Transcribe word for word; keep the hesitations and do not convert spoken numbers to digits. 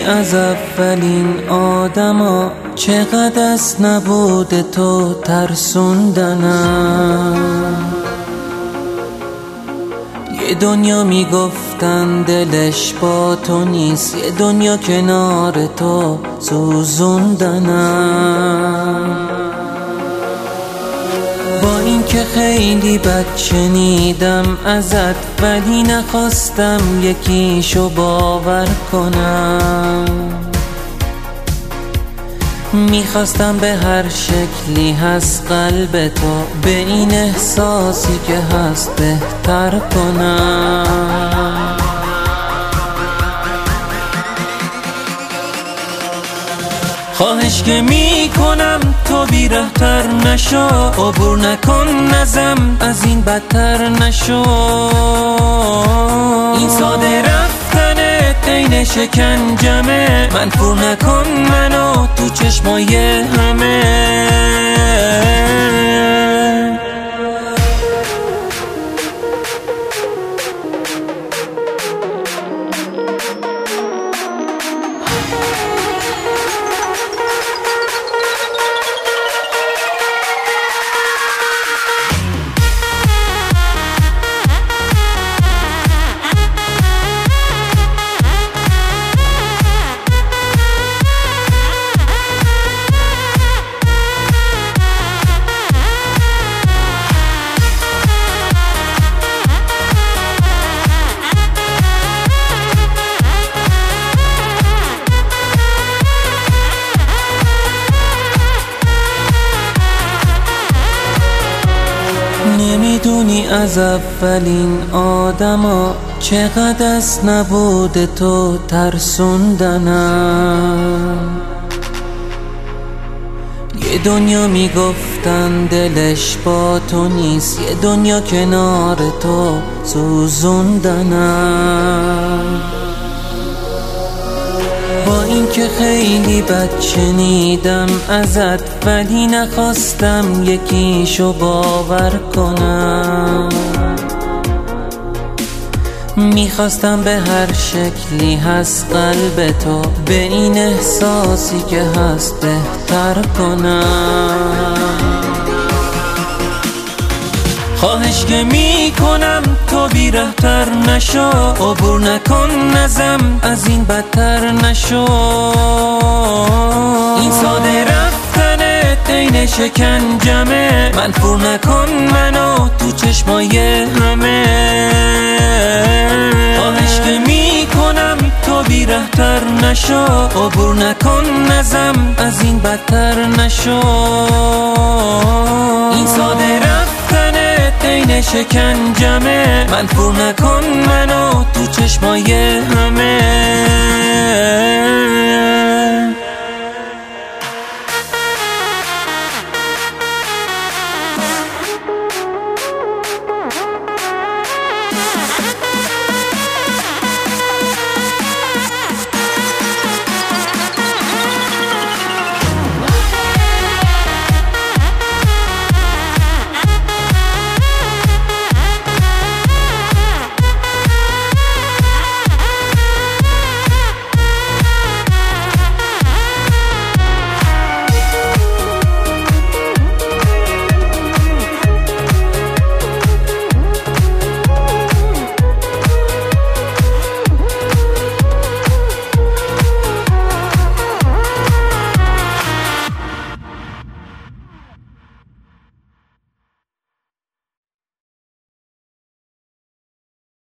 نمیدونی از اولین آدما چقدر از نبود تو ترسوندنم. یه دنیا میگفتن دلش با تو نیست، یه دنیا کنار تو سوزوندنم. با این که خیلی بد شنیدم ازت، ولی نخواستم یکیشو باور کنم. میخواستم به هر شکلی هست قلب تو به این احساسی که هست بهتر کنم. خواهش که میکنم تو بی‌رحم‌تر نشو، عبور نکن ازم از این بدتر نشو. این ساده رفتنت عین شکنجمه، منفور نکن منو تو چشمای همه. نمیدونی از اولین آدما چقدر از نبود تو ترسوندنم. یه دنیا میگفتن دلش با تو نیست، یه دنیا کنار تو سوزوندنم. با این که خیلی بد شنیدم ازت، ولی نخواستم یکیشو باور کنم. میخواستم به هر شکلی هست قلب تو به این احساسی که هست بهتر کنم. خواهش که میکنم تو بی‌رحم‌تر نشو، عبور نکن ازم از این بدتر نشو. این ساده رفتنت عین شکنجمه، منفور نکن منو تو چشمای همه. خواهش که میکنم تو بی‌رحم‌تر نشو، عبور نکن ازم از این بدتر نشو. این ساده رفتنت عین شکنجمه، منفور نکن منو تو چشمای همه.